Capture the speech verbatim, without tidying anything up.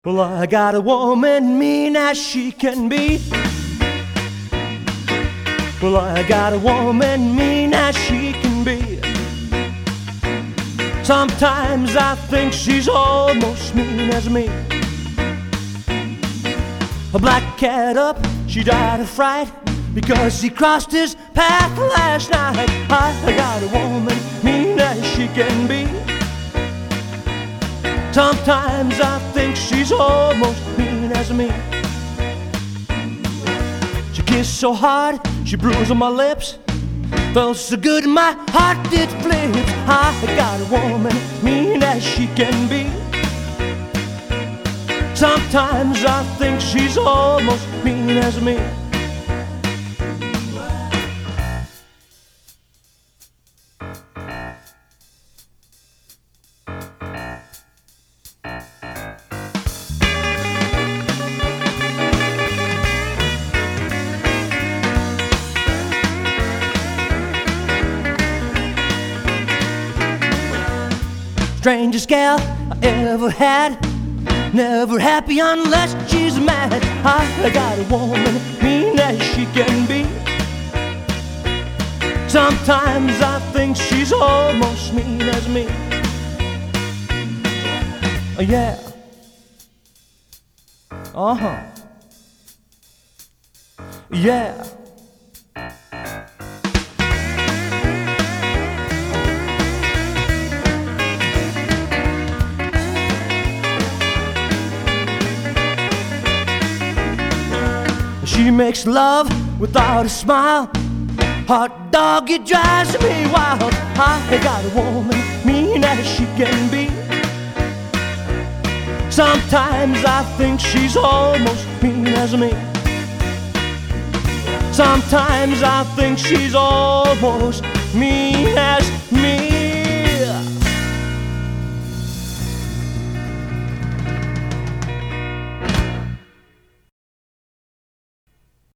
Well, I got a woman mean as she can be. Well, I got a woman mean as she can be. Sometimes I think she's almost mean as me. A black cat up, she died of fright because he crossed his path last night. I got a woman mean as she can be. Sometimes I think she's almost mean as me. She kissed so hard, she bruised on my lips. Felt so good, my heart did flip. I got a woman mean as she can be. Sometimes I think she's almost mean as me. Strangest gal I ever had, never happy unless she's mad. I got a woman mean as she can be. Sometimes I think she's almost mean as me. Oh yeah. Uh-huh. Yeah. She makes love without a smile. Hot dog, it drives me wild. I got a woman mean as she can be. Sometimes I think she's almost mean as me. Sometimes I think she's almost mean as